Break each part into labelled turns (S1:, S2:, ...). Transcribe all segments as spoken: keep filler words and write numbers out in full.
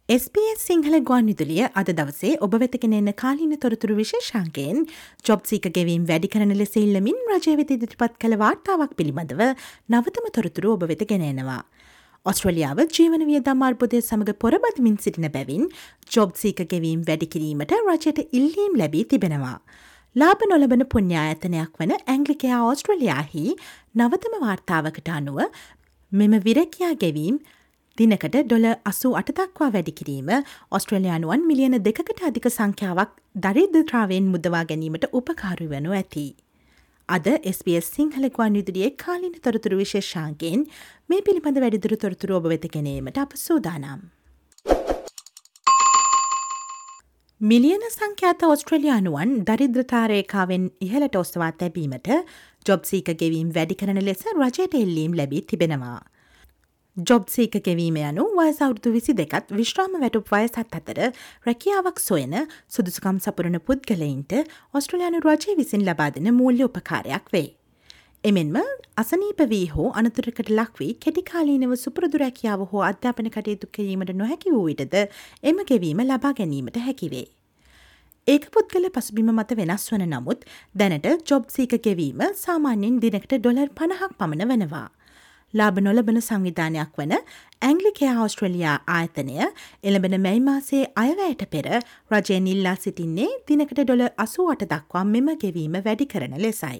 S1: S B S Sinhala ගුවන් විදුලිය අද දවසේ ඔබ වෙත ගෙන එන කාලීන තොරතුරු විශේෂාංකයෙන් ජොබ් සීකර් ගෙවීම් වැඩි කරන ලෙස ඉල්ලමින් රජය වෙත ඉදිරිපත් කළ වාර්තාවක් පිළිබඳව නවතම තොරතුරු ඔබ වෙත ගෙන එනවා. ඔස්ට්‍රේලියාව ජීවන වියදම් අර්බුදය සමග පොරබදිමින් සිටින බැවින් ජොබ් සීකර් ගෙවීම් වැඩි කිරීමට රජයට ඉල්ලීම් ලැබී තිබෙනවා. ලාභ නොලබන පුණ්‍යායතනයක් වන ඇංග්ලිකයා ඕස්ට්‍රේලියාහි නවතම වාර්තාවකට අනුව මෙම විරැකියා ගෙවීම් දිනකට ඩොල අසූ අට දක්වා වැඩි කිරීම ඔස්ට්‍රේලියානුවන් මිලියන දෙකකට අධික සංඛ්‍යාවක් දරිද්‍රතාවයෙන් මුදවා ගැනීමට උපකාරී වනු ඇති. අද එස් බී එස් සිංහල ගුවන් විදුලියේ කාලීන තොරතුරු විශේෂාංකයෙන් මේ පිළිබඳ වැඩිදුර තොරතුරු ඔබ වෙත ගෙනීමට අප සූදානම්. මිලියන සංඛ්‍යාත ඔස්ට්‍රේලියානුවන් දරිද්‍රතා රේඛාවෙන් ඉහළට ඔසවා තැබීමට ජොබ් සීකර් ගෙවීම් වැඩි කරන ලෙස රජයට ඉල්ලීම් ලැබී තිබෙනවා. ජොබ් සීකර් ගෙවීම යනු වයස අවුරුදු විසි දෙකත් විශ්‍රාම වැටුප් වයසත් අතර රැකියාවක් සොයන සුදුසුකම් සපුරන පුද්ගලයින්ට ඔස්ට්‍රේලියානු රජය විසින් ලබා දෙන මූල්‍ය උපකාරයක් වේ. එමෙන්ම අසනීප වී හෝ අනතුරකට ලක් වී කෙටිකාලීනව සුපුරුදු රැකියාව හෝ අධ්‍යාපන කටයුතු කිරීමට නොහැකි වූ විටද එම ගෙවීම ලබා ගැනීමට හැකිවේ. ඒක පුද්ගල පසුබිම මත වෙනස් වන නමුත් දැනට ජොබ් සීකර් ගෙවීම සාමාන්‍යයෙන් දිනකට ඩොලර් පනහක් පමණ වනවා. ලාභ නොලබන සංවිධානයක් වන ඇංග්ලිකයා ඕස්ට්‍රේලියා ආයතනය එළඹෙන මැයි මාසයේ අයවැයට පෙර රජයෙන් ඉල්ලා සිටින්නේ දිනකට ඩොලර් අසූ අට දක්වා මෙම ගෙවීම වැඩි කරන ලෙසයි.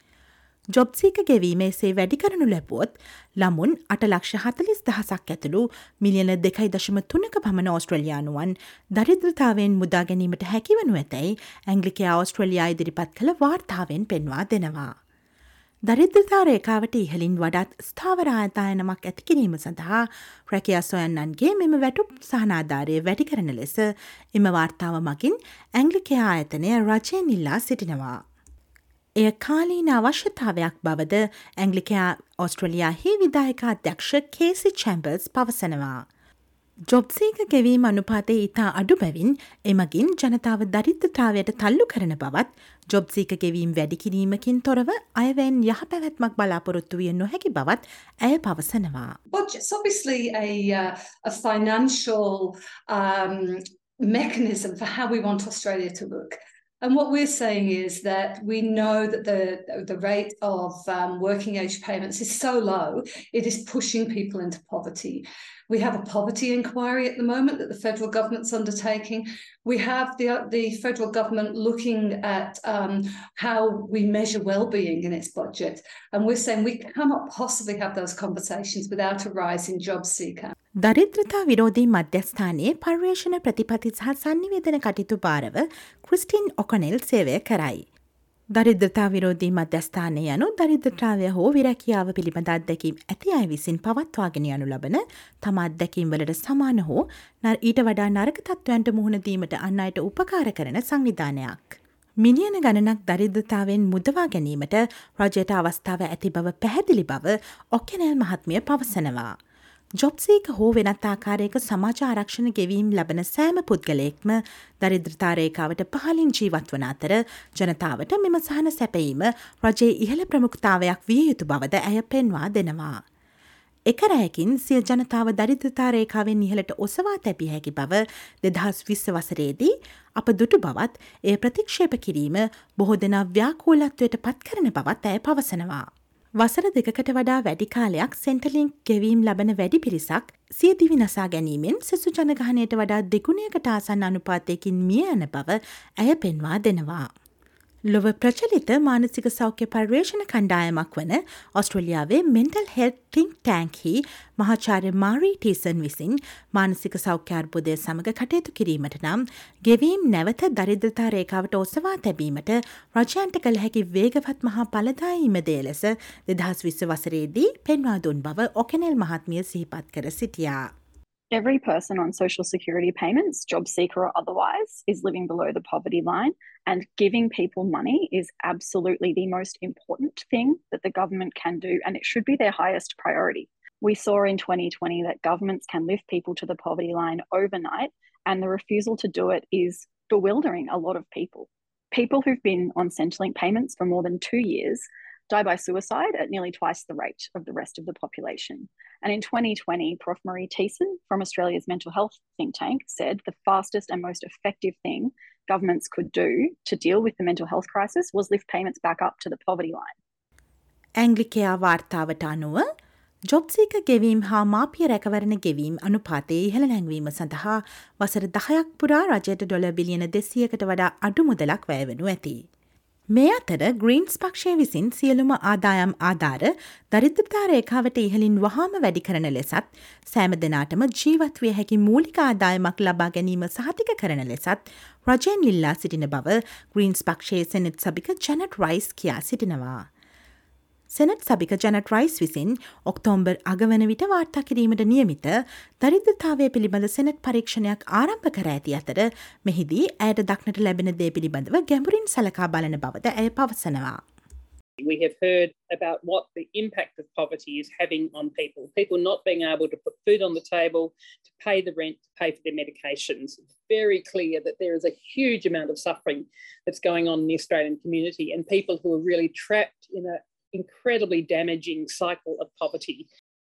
S1: ජොබ් සීකර් ගෙවීම එසේ වැඩි කරනු ලැබුවොත් ළමුන් අට ලක්ෂ හතළිස් දහසක් ඇතුළු මිලියන දෙකයි දශම තුනක පමණ ඕස්ට්‍රේලියානුවන් දරිද්‍රතාවයෙන් මුදා ගැනීමට හැකිවනු ඇතැයි ඇංග්ලිකයා ඕස්ට්‍රේලියා ඉදිරිපත් කළ වාර්තාවෙන් පෙන්වා දෙනවා. දරිද්‍රතා රේඛාවට ඉහලින් වඩාත් ස්ථාවර ආදායමක් ඇති කිරීම සඳහා රැකියා සොයන්නන්ගේ මෙම වැටුප් සහනාධාරය වැඩි කරන ලෙස එම වාර්තාව මගින් ඇංග්ලිකයා ආයතනය රජයෙන් ඉල්ලා සිටිනවා. එය කාලීන අවශ්‍යතාවයක් බවද ඇංග්ලිකයා ඕස්ට්‍රේලියාහි විධායක අධ්‍යක්ෂ කේසි චැම්බර්ස් පවසනවා. ජොබ් සීකර් ගෙවීම අනුපාතයේ ඉතා අඩු බැවින් එමගින් ජනතාව දරිද්‍රතාවයට තල්ලු කරන බවත් ජොබ් සීකර් ගෙවීම් වැඩි කිරීමකින් තොරව අයවැයෙන් යහපැවැත්මක් බලාපොරොත්තු විය නොහැකි බවත් ඇය පවසනවා.
S2: Budget's obviously a, uh, a financial um, mechanism for how we want Australia to look. And what we're saying is that we know that the, the rate of um, working age payments is so low, it is pushing people into poverty. We have a poverty inquiry at the moment that the federal government's undertaking. We have the, the federal government looking at um, how we measure well-being in its budget. And we're saying we cannot possibly have those conversations without a rise in job seeker.
S1: දරිද්‍රතා විරෝධී මධ්‍යස්ථානයේ පර්යේෂණ ප්‍රතිපත්ති සහ සංනිවේදන කටයුතු භාරව Christine ඔකනෙල් සේවය කරයි. දරිද්‍රතා විරෝධී මධ්‍යස්ථානය යනු දරිද්‍රතාවය හෝ විරැකියාව පිළිබඳ අත්දැකීම් ඇති අය විසින් පවත්වාගෙන යනු ලබන තම අත්දැකීම් වලට සමාන හෝ ඊට වඩා නරක තත්ත්වයන්ට මුහුණ දීමට අන් අයට උපකාර කරන සංවිධානයක්. මිලියන ගණනක් දරිද්‍රතාවෙන් මුදවා ගැනීමට රජයට අවස්ථාව ඇති බව පැහැදිලි බව ඔකනෙල් මහත්මිය පවසනවා. ජොබ් සීකර් හෝ වෙනත් ආකාරයක සමාජ ආරක්ෂණ ගෙවීම් ලබන සෑම පුද්ගලයෙක්ම දරිද්‍රතා රේඛාවට පහළින් ජීවත් වන අතර ජනතාවට මෙම සහන සැපයීම රජයේ ඉහළ ප්‍රමුඛතාවයක් විය යුතු බවද ඇය පෙන්වා දෙනවා. එක රැයකින් සිය ජනතාව දරිද්‍රතා රේඛාවෙන් ඉහළට ඔසවා තැබිය හැකි බව දෙදහස් විස්ස වසරේදී අප දුටු බවත් එය ප්‍රතික්ෂේප කිරීම බොහෝ දෙනා ව්‍යාකූලත්වයට පත් කරන බවත් ඇය පවසනවා. වසර දෙකකට වඩා වැඩි කාලයක් සෙන්ටලින්ක් ගෙවීම් ලබන වැඩි පිරිසක් සිය දිවි නසා ගැනීමෙන් සෙසු ජනගහනයට වඩා දෙගුණයකට ආසන්න අනුපාතයකින් මිය යන බව ඇය පෙන්වා දෙනවා. ලොව ප්‍රචලිත මානසික සෞඛ්‍ය පර්යේෂණ කණ්ඩායමක් වන ඔස්ට්‍රේලියාවේ මෙන්ටල් හෙල්ත් ටින්ක් ටැන්ක්හි මහාචාර්ය මාරී ටීසන් විසින් මානසික සෞඛ්‍ය අර්බුදය සමග කටයුතු කිරීමට නම් ගෙවීම් නැවත දරිද්‍රතා රේඛාවට ඔසවා තැබීමට රජයන්ට කළ හැකි වේගවත් මහා ඵලදායීම දේ ලෙස දෙදහස් විස්ස වසරේදී පෙන්වා දුන් බව ඔකනෙල් මහත්මිය සිහිපත් කර සිටියා.
S3: Every person on social security payments, job seeker or otherwise, is living below the poverty line, and giving people money is absolutely the most important thing that the government can do, and it should be their highest priority. We saw in twenty twenty that governments can lift people to the poverty line overnight, and the refusal to do it is bewildering a lot of people. People who've been on Centrelink payments for more than two years die by suicide at nearly twice the rate of the rest of the population. And in twenty twenty, Professor Marie Thiessen from Australia's mental health think tank said the fastest and most effective thing governments could do to deal with the mental health crisis was lift payments back up to the poverty line.
S1: ඇංග්ලිකයා වාර්තාවට අනුව ජොබ්සීක ගෙවීම් හා මාපිය රැකවරණ ගෙවීම් අනුපාතයේ ඉහළ නැංවීම සඳහා වසර දහයක් පුරා රජයට dollar බිලියන දෙසීයකට වඩා අඩු මුදලක් වැයවනු ඇති. මේ අතර ග්‍රීන්ස් පක්ෂය විසින් සියලුම ආදායම් ආධාර දරිද්‍රතා රේඛාවට ඉහළින් වහාම වැඩි කරන ලෙසත් සෑම දෙනාටම ජීවත් විය හැකි මූලික ආදායමක් ලබා ගැනීම සහතික කරන ලෙසත් රජයෙන් ඉල්ලා සිටින බව ග්‍රීන්ස් පක්ෂයේ සෙනෙට් සභික ජැනට් රයිස් කියා සිටිනවා. සෙනට් සභික ජැනට් රයිස් විසින් ඔක්තෝම්බර් අගවන විට වාර්තා කිරීමට නියමිත දරිද්‍රතාවය පිළිබඳ සෙනට් පරීක්ෂණයක් ආරම්භ කර ඇති අතර මෙහිදී ඇයට දක්නට ලැබෙන දේ පිළිබඳව ගැඹුරින් සලකා බලන බවද ඇය පවසනවා.
S4: We have heard about what the impact of poverty is having on people. People not being able to put food on the table, to pay the rent, to pay for their medications. It's very clear that there is a huge amount of suffering that's going on in the Australian community and people who are really trapped in a incredibly damaging cycle of poverty.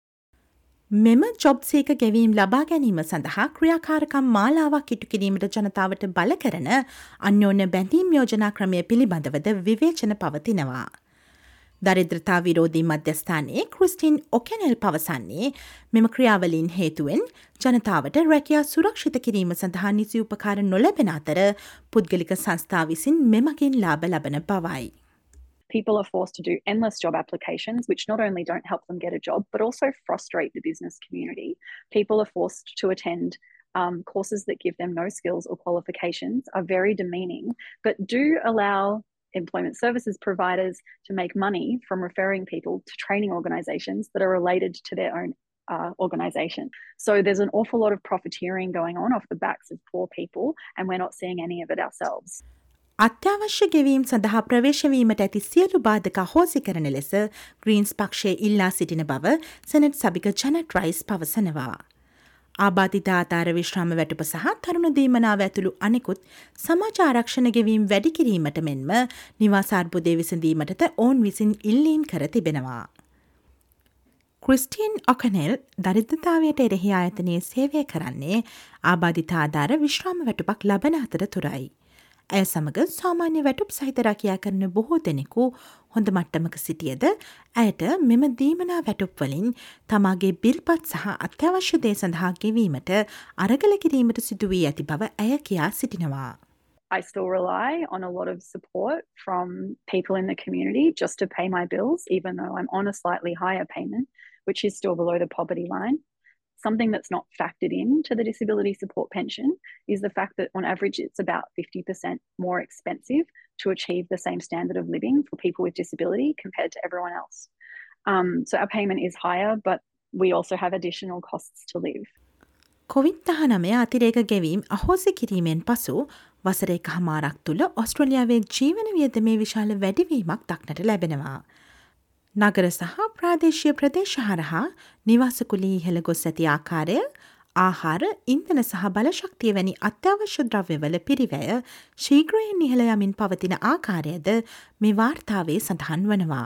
S1: මෙම ජොබ්සීක ගෙවීම් ලබා ගැනීම සඳහා ක්‍රියාකාරකම් මාලාවක් ඉටු කිරීමට ජනතාවට බල කරන අන්‍යෝන්‍ය බැඳීම් යෝජනා ක්‍රමය පිළිබඳවද විවේචන පවතිනවා. දරිද්‍රතා විරෝධී මධ්‍යස්ථානයේ ක්‍රිස්ටින් ඔකෙනෙල් පවසන්නේ මෙම ක්‍රියාවලින් හේතුවෙන් ජනතාවට රැකියා සුරක්ෂිත කිරීම සඳහා නිසි උපකාර නොලැබෙන අතර පුද්ගලික සංස්ථා විසින් මෙමගින් ලාභ ලබන බවයි.
S3: People are forced to do endless job applications, which not only don't help them get a job, but also frustrate the business community. People are forced to attend um, courses that give them no skills or qualifications, are very demeaning, but do allow employment services providers to make money from referring people to training organisations that are related to their own uh, organisation. So there's an awful lot of profiteering going on off the backs of poor people, and we're not seeing any of it ourselves.
S1: අත්‍යවශ්‍ය ගෙවීම් සඳහා ප්‍රවේශවීමට ඇති සියලු බාධක අහෝසි කරන ලෙස Greens පක්ෂය ඉල්ලා සිටින බව සෙනට් සභික ජැනට් රයිස් පවසනවා. ආබාධිත ආධාර විශ්‍රාම වැටුප සහ තරුණ දීමනාව ඇතුළු අනෙකුත් සමාජ ආරක්ෂණ ගෙවීම් වැඩි කිරීමට මෙන්ම නිවාස අර්බුදය විසඳීමටද ඔවුන් විසින් ඉල්ලීම් කර තිබෙනවා. ක්‍රිස්ටින් ඔකනෙල් දරිද්‍රතාවයට එරෙහි ආයතනයේ සේවය කරන්නේ ආබාධිත ආධාර විශ්‍රාම වැටුපක් ලබන අතර තුරයි. ඇය සමග සාමාන්‍ය වැටුප් සහිත රැකියා කරන බොහෝ දෙනෙකු හොඳ මට්ටමක සිටියද ඇයට මෙම දීමනා වැටුප් වලින් තමාගේ බිල්පත් සහ අත්‍යවශ්‍ය දේ සඳහා ගෙවීමට අරගල කිරීමට සිදු වී ඇති බව ඇය කියා සිටිනවා.
S3: I still rely on a lot of support from people in the community just to pay my bills, even though I'm on a slightly higher payment, which is still below the poverty line. Something that's not factored into the disability support pension is the fact that on average it's about fifty percent more expensive to achieve the same standard of living for people with disability compared to everyone else. Um, so our payment is higher, but we also have additional costs to live.
S1: Covid දහනවය අතිරේක ගෙවීම් අහෝසි කිරීමෙන් පසු වසර එකහමාරක් තුළ ඔස්ට්‍රේලියාවේ ජීවන වියදමේ විශාල වැඩිවීමක් දක්නට ලැබෙනවා. නගර සහ ප්‍රාදේශීය ප්‍රදේශ හරහා නිවාසකුලී ඉහළ ගොස් ඇති ආකාරය, ආහාර, ඉන්ධන සහ බලශක්තිය වැනි අත්‍යවශ්‍ය ද්‍රව්‍යවල පිරිවැය ශීඝ්‍රයෙන් ඉහළ යමින් පවතින ආකාරයද මේ වාර්තාවේ සඳහන් වනවා.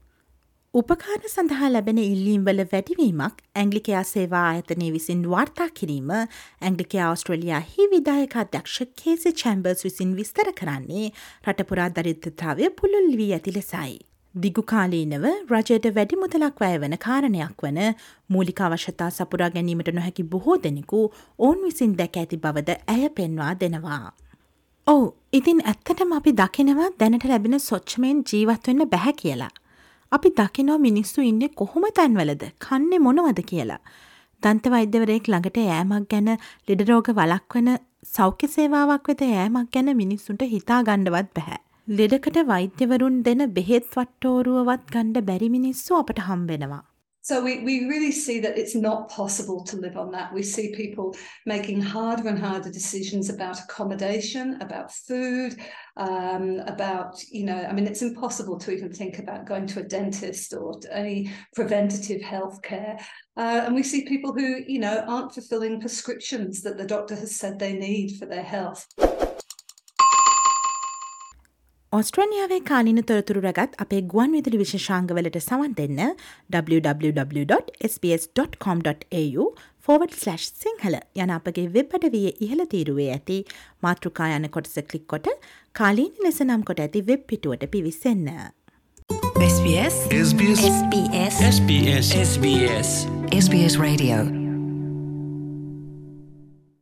S1: උපකාර සඳහා ලැබෙන ඉල්ලීම්වල වැඩිවීමක් ඇංග්ලිකයා සේවා ආයතනය විසින් වාර්තා කිරීම ඇංග්ලිකයා ඔස්ට්‍රේලියාහි විධායක අධ්‍යක්ෂ කේසි චැම්බර්ස් විසින් විස්තර කරන්නේ රටපුරා දරිද්‍රතාවය පුළුල් වී ඇති ලෙසයි. දිගුකාලීනව රජයට වැඩි මුදලක් වැය වන කාරණයක් වන මූලික අවශ්‍යතා සපුරා ගැනීමට නොහැකි බොහෝ දෙනෙකු ඔවුන් විසින් දැක ඇති බවද ඇය පෙන්වා දෙනවා. ඔව්, ඉතින් ඇත්තටම අපි දකිනවා දැනට ලැබෙන සොච්චමෙන් ජීවත් වෙන්න බැහැ කියලා. අපි දකිනවා මිනිස්සු ඉන්නේ කොහොම තැන්වලද, කන්නේ මොනවද කියලා. දන්ත වෛද්‍යවරයෙක් ළඟට යෑමක් ගැන, ලෙඩ රෝග වළක්වන සෞඛ්‍ය සේවාවක් වෙත යෑමක් ගැන මිනිස්සුන්ට හිතා ගන්නවත් බැහැ. ලෙඩකට වෛද්‍යවරුන් දෙන බෙහෙත් වට්ටෝරුවවත් ගන්න බැරි මිනිස්සු අපට හම්බෙනවා.
S2: So we, we really see that it's not possible to live on that. We see people making harder and harder decisions about accommodation, about food, um, about, you know, I mean, it's impossible to even think about going to a dentist or to any preventative health care. Uh, and we see people who, you know, aren't fulfilling prescriptions that the doctor has said they need for their health.
S1: ඔස්ට්‍රේලියාවේ කාලීන තොරතුරු රැගත් අපේ ගුවන් විදුලි විශේෂාංගවලට සවන් දෙන්න w w w dot s b s dot com dot a u forward slash Sinhala යන අපගේ වෙබ් අඩවියේ ඉහළ තීරුවේ ඇති මාතෘකා යන කොටස ක්ලික් කොට කාලීන ලෙස නම් කොට ඇති වෙබ් පිටුවට පිවිසෙන්න.
S5: S B S
S6: S B S
S5: S B S
S6: S B S
S5: S B S S B S Radio